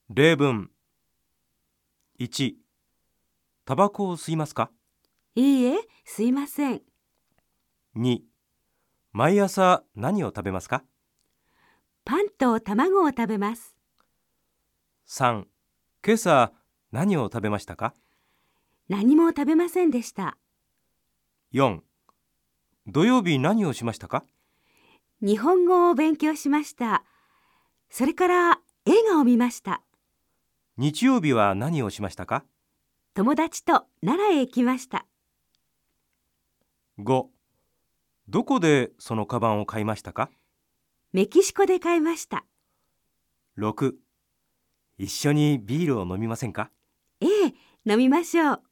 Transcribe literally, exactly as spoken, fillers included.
例文。いち、タバコを吸いますか？ いいえ、吸いません。 に、毎朝何を食べますか？ パンと卵を食べます。 さん、今朝何を食べましたか？ 何も食べませんでした。 よん、土曜日何をしましたか？ 日本語を勉強しました。それから映画を見ました。 日曜日は何をしましたか？ 友達と奈良へ行きました。 ご、どこでそのカバンを買いましたか？ メキシコで買いました。 ろく、一緒にビールを飲みませんか？ ええ、飲みましょう。